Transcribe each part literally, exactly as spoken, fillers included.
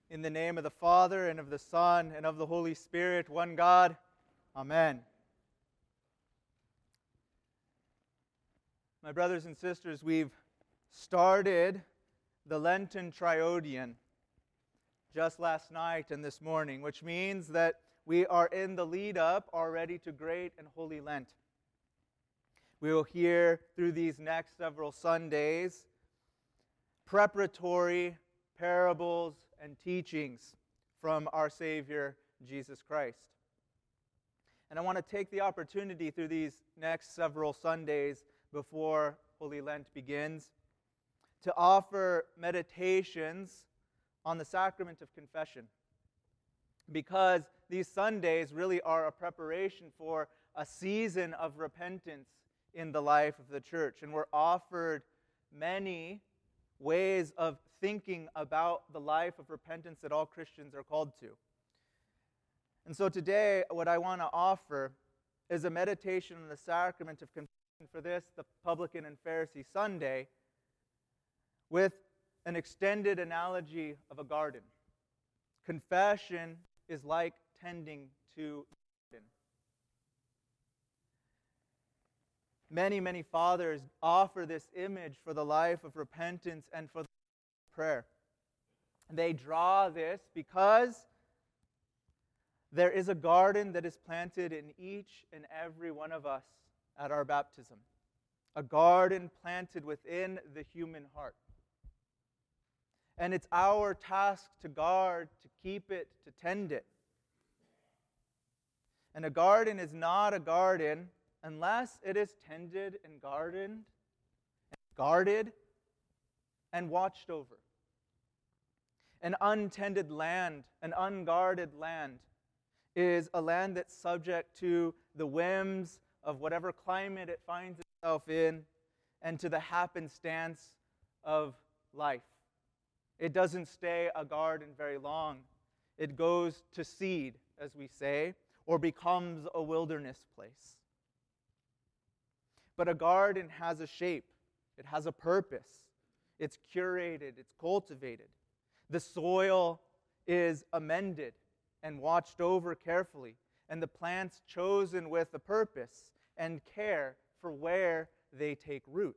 In the name of the Father, and of the Son, and of the Holy Spirit, one God. Amen. My brothers and sisters, we've started the Lenten Triodion just last night and this morning, which means that we are in the lead-up already to Great and Holy Lent. We will hear through these next several Sundays preparatory parables and teachings from our Savior, Jesus Christ. And I want to take the opportunity through these next several Sundays before Holy Lent begins to offer meditations on the sacrament of confession, because these Sundays really are a preparation for a season of repentance in the life of the church. And we're offered many ways of thinking about the life of repentance that all Christians are called to. And so today, what I want to offer is a meditation on the sacrament of confession for this, the Publican and Pharisee Sunday, with an extended analogy of a garden. Confession is like tending to a garden. Many, many fathers offer this image for the life of repentance and for the prayer. They draw this because there is a garden that is planted in each and every one of us at our baptism. A garden planted within the human heart. And it's our task to guard, to keep it, to tend it. And a garden is not a garden unless it is tended and guarded, and guarded and watched over. An untended land, an unguarded land, is a land that's subject to the whims of whatever climate it finds itself in and to the happenstance of life. It doesn't stay a garden very long. It goes to seed, as we say, or becomes a wilderness place. But a garden has a shape. It has a purpose. It's curated. It's cultivated. The soil is amended and watched over carefully, and the plants chosen with a purpose and care for where they take root.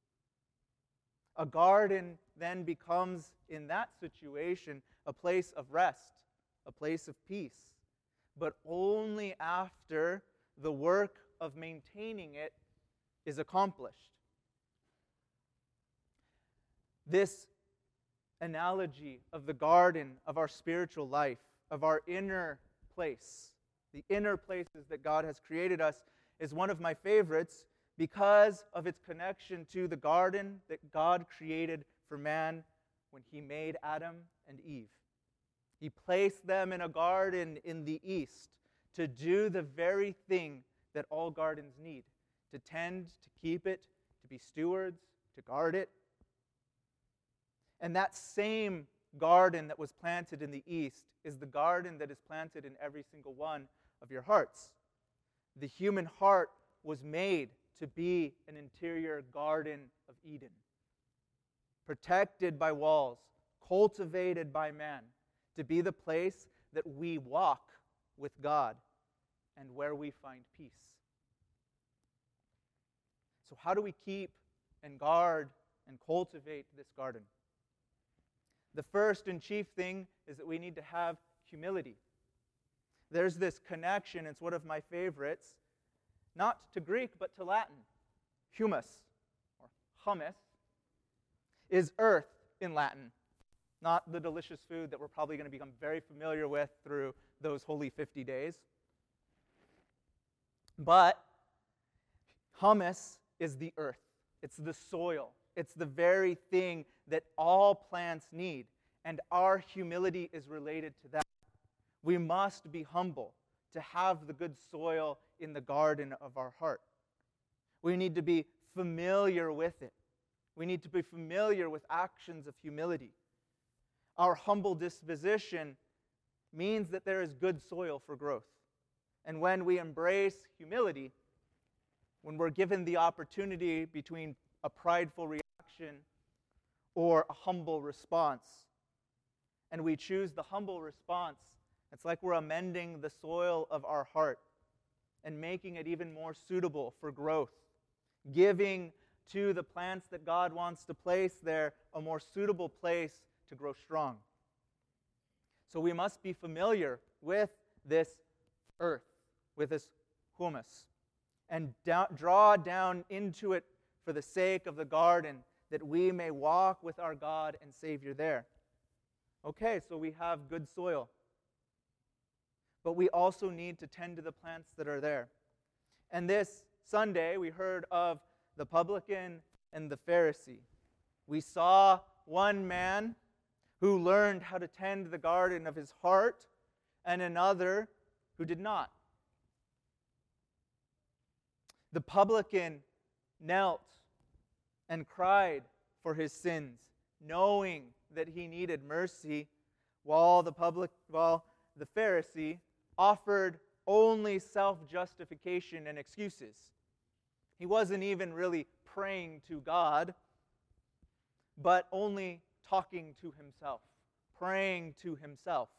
A garden then becomes, in that situation, a place of rest, a place of peace, but only after the work of maintaining it is accomplished. This analogy of the garden of our spiritual life, of our inner place, the inner places that God has created us, is one of my favorites because of its connection to the garden that God created for man when He made Adam and Eve. He placed them in a garden in the east to do the very thing that all gardens need: to tend, to keep it, to be stewards, to guard it. And that same garden that was planted in the east is the garden that is planted in every single one of your hearts. The human heart was made to be an interior garden of Eden, protected by walls, cultivated by man, to be the place that we walk with God and where we find peace. So how do we keep and guard and cultivate this garden? The first and chief thing is that we need to have humility. There's this connection, it's one of my favorites, not to Greek but to Latin. Humus, or hummus, is earth in Latin, not the delicious food that we're probably going to become very familiar with through those holy fifty days. But humus is the earth. It's the soil. It's the very thing that all plants need, and our humility is related to that. We must be humble to have the good soil in the garden of our heart. We need to be familiar with it. We need to be familiar with actions of humility. Our humble disposition means that there is good soil for growth. And when we embrace humility, when we're given the opportunity between a prideful reaction or a humble response, and we choose the humble response, it's like we're amending the soil of our heart and making it even more suitable for growth, giving to the plants that God wants to place there a more suitable place to grow strong. So we must be familiar with this earth, with this humus, and down, draw down into it for the sake of the garden, that we may walk with our God and Savior there. Okay, so we have good soil. But we also need to tend to the plants that are there. And this Sunday, we heard of the publican and the Pharisee. We saw one man who learned how to tend the garden of his heart, and another who did not. The publican knelt and cried for his sins, knowing that he needed mercy, while the public, while the Pharisee offered only self-justification and excuses. He wasn't even really praying to God, but only talking to himself, praying to himself.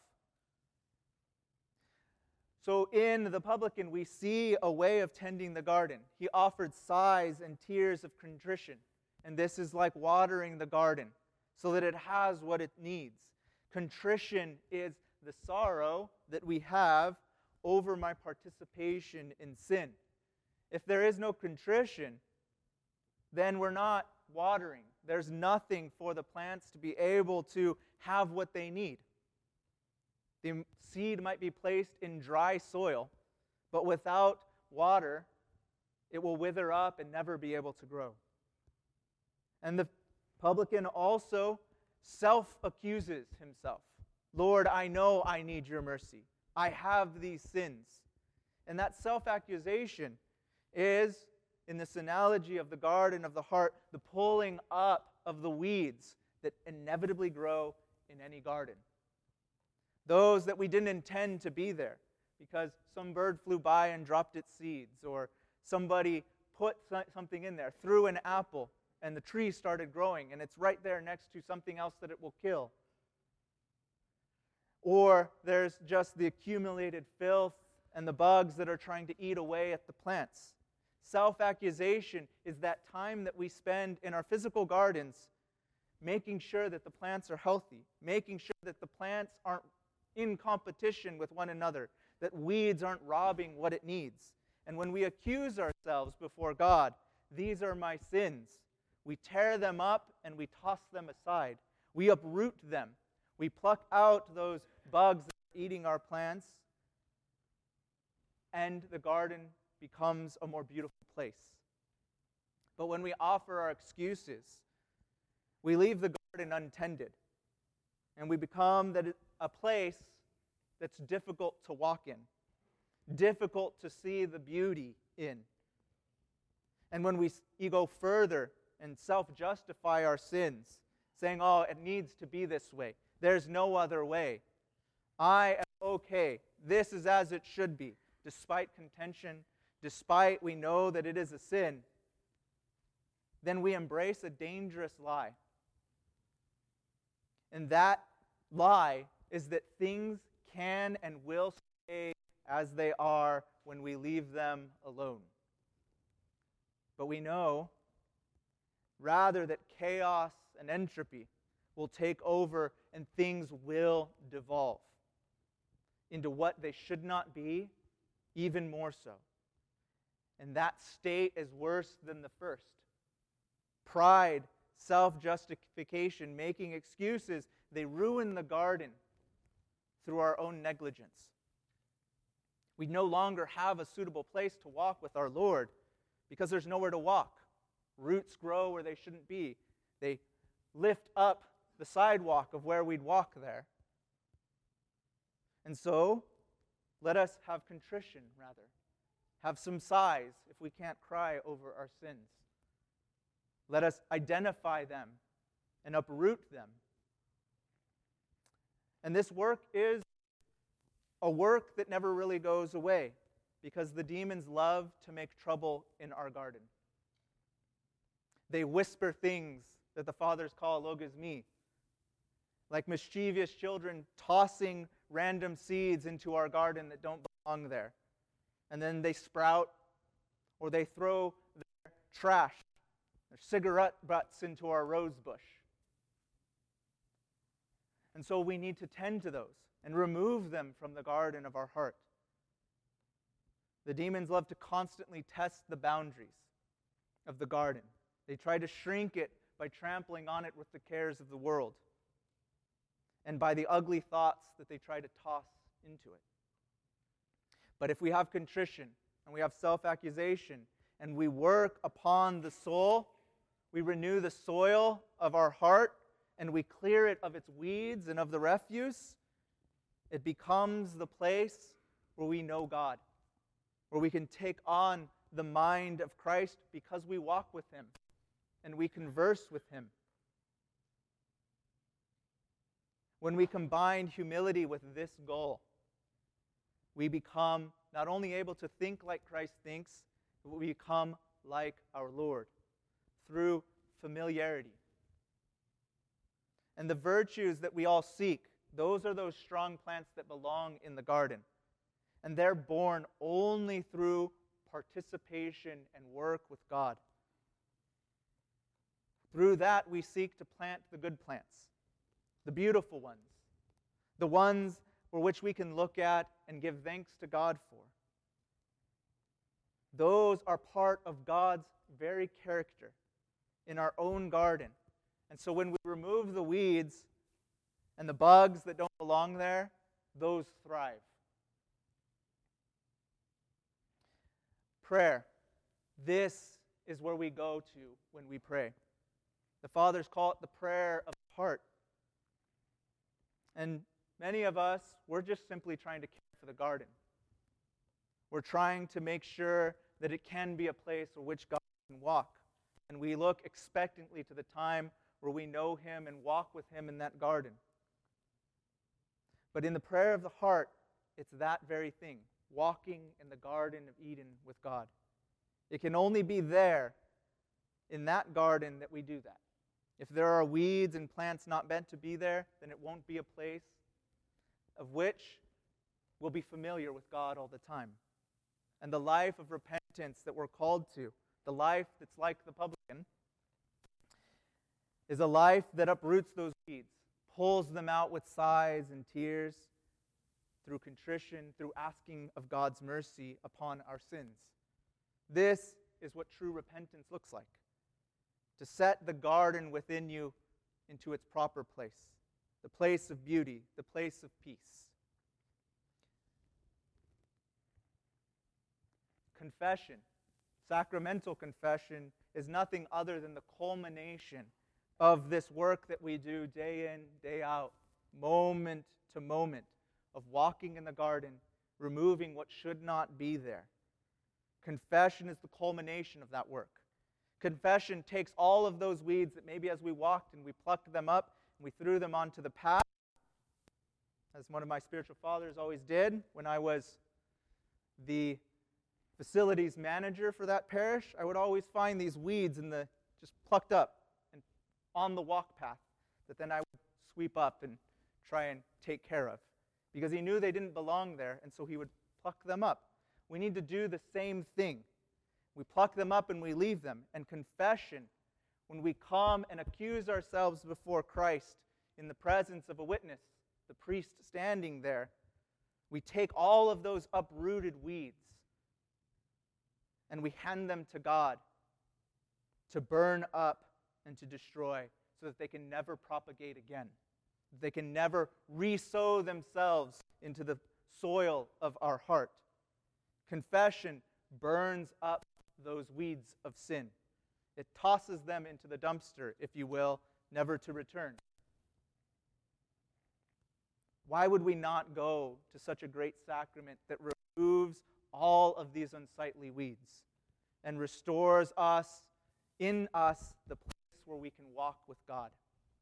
So in the publican, we see a way of tending the garden. He offered sighs and tears of contrition, and this is like watering the garden so that it has what it needs. Contrition is the sorrow that we have over my participation in sin. If there is no contrition, then we're not watering. There's nothing for the plants to be able to have what they need. The seed might be placed in dry soil, but without water, it will wither up and never be able to grow. And the publican also self-accuses himself. Lord, I know I need your mercy. I have these sins. And that self-accusation is, in this analogy of the garden of the heart, the pulling up of the weeds that inevitably grow in any garden. Those that we didn't intend to be there because some bird flew by and dropped its seeds, or somebody put something in there, threw an apple, and the tree started growing, and it's right there next to something else that it will kill. Or there's just the accumulated filth and the bugs that are trying to eat away at the plants. Self-accusation is that time that we spend in our physical gardens making sure that the plants are healthy, making sure that the plants aren't in competition with one another, that weeds aren't robbing what it needs. And when we accuse ourselves before God, these are my sins, we tear them up and we toss them aside. We uproot them. We pluck out those bugs that are eating our plants, and the garden becomes a more beautiful place. But when we offer our excuses, we leave the garden untended, and we become that a place that's difficult to walk in, difficult to see the beauty in. And when we go further and self-justify our sins, saying, oh, it needs to be this way, there's no other way, I am okay, this is as it should be, despite contention, despite we know that it is a sin, then we embrace a dangerous lie. And that lie is that things can and will stay as they are when we leave them alone. But we know, rather, that chaos and entropy will take over and things will devolve into what they should not be, even more so. And that state is worse than the first. Pride, self-justification, making excuses, they ruin the garden through our own negligence. We no longer have a suitable place to walk with our Lord because there's nowhere to walk. Roots grow where they shouldn't be. They lift up the sidewalk of where we'd walk there. And so, let us have contrition, rather. Have some sighs if we can't cry over our sins. Let us identify them and uproot them. And this work is a work that never really goes away, because the demons love to make trouble in our garden. They whisper things that the fathers call logos me. like mischievous children tossing random seeds into our garden that don't belong there. And then they sprout, or they throw their trash, their cigarette butts into our rose bush. And so we need to tend to those and remove them from the garden of our heart. The demons love to constantly test the boundaries of the garden. They try to shrink it by trampling on it with the cares of the world and by the ugly thoughts that they try to toss into it. But if we have contrition and we have self-accusation and we work upon the soul, we renew the soil of our heart and we clear it of its weeds and of the refuse, it becomes the place where we know God, where we can take on the mind of Christ because we walk with Him and we converse with Him. When we combine humility with this goal, we become not only able to think like Christ thinks, but we become like our Lord through familiarity. And the virtues that we all seek, those are those strong plants that belong in the garden. And they're born only through participation and work with God. Through that, we seek to plant the good plants, the beautiful ones, the ones for which we can look at and give thanks to God for. Those are part of God's very character in our own garden. And so when we remove the weeds and the bugs that don't belong there, those thrive. Prayer. This is where we go to when we pray. The Fathers call it the prayer of the heart. And many of us, we're just simply trying to care for the garden. We're trying to make sure that it can be a place where which God can walk. And we look expectantly to the time where we know Him and walk with Him in that garden. But in the prayer of the heart, it's that very thing, walking in the Garden of Eden with God. It can only be there, in that garden, that we do that. If there are weeds and plants not meant to be there, then it won't be a place of which we'll be familiar with God all the time. And the life of repentance that we're called to, the life that's like the publican, is a life that uproots those weeds, pulls them out with sighs and tears, through contrition, through asking of God's mercy upon our sins. This is what true repentance looks like. To set the garden within you into its proper place, the place of beauty, the place of peace. Confession, sacramental confession, is nothing other than the culmination of this work that we do day in, day out, moment to moment, of walking in the garden, removing what should not be there. Confession is the culmination of that work. Confession takes all of those weeds that maybe as we walked and we plucked them up and we threw them onto the path, as one of my spiritual fathers always did when I was the facilities manager for that parish. I would always find these weeds in the just plucked up and on the walk path that then I would sweep up and try and take care of, because he knew they didn't belong there, and so he would pluck them up. We need to do the same thing. We pluck them up and we leave them. And confession, when we come and accuse ourselves before Christ in the presence of a witness, the priest standing there, we take all of those uprooted weeds and we hand them to God to burn up and to destroy, so that they can never propagate again. They can never re-sow themselves into the soil of our heart. Confession burns up those weeds of sin. It tosses them into the dumpster, if you will, never to return. Why would we not go to such a great sacrament that removes all of these unsightly weeds and restores us, in us, the place where we can walk with God?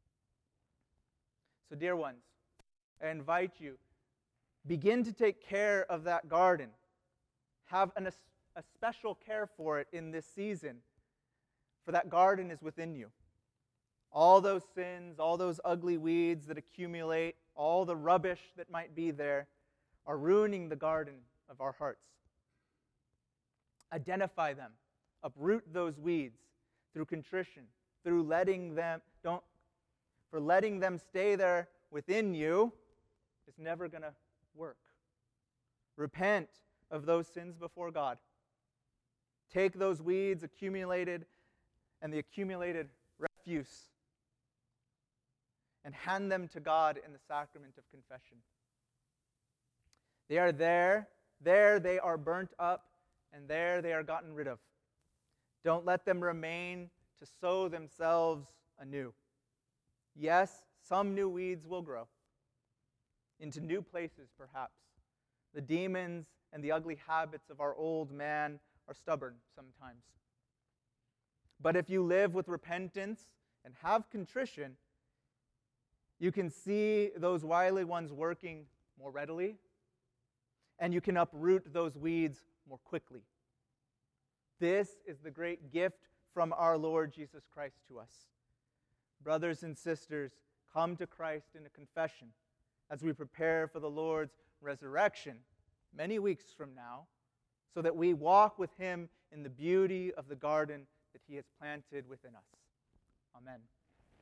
So, dear ones, I invite you, begin to take care of that garden. Have an, a special care for it in this season, for that garden is within you. All those sins, all those ugly weeds that accumulate, all the rubbish that might be there are ruining the garden of our hearts. Identify them. Uproot those weeds through contrition, through letting them, don't, for letting them stay there within you is never going to work. Repent of those sins before God. Take those weeds accumulated and the accumulated refuse and hand them to God in the sacrament of confession. They are there, there they are burnt up, and there they are gotten rid of. Don't let them remain to sow themselves anew. Yes, some new weeds will grow into new places, perhaps. The demons and the ugly habits of our old man are stubborn sometimes. But if you live with repentance and have contrition, you can see those wily ones working more readily, and you can uproot those weeds more quickly. This is the great gift from our Lord Jesus Christ to us. Brothers and sisters, come to Christ in a confession as we prepare for the Lord's resurrection many weeks from now, so that we walk with him in the beauty of the garden that he has planted within us. Amen.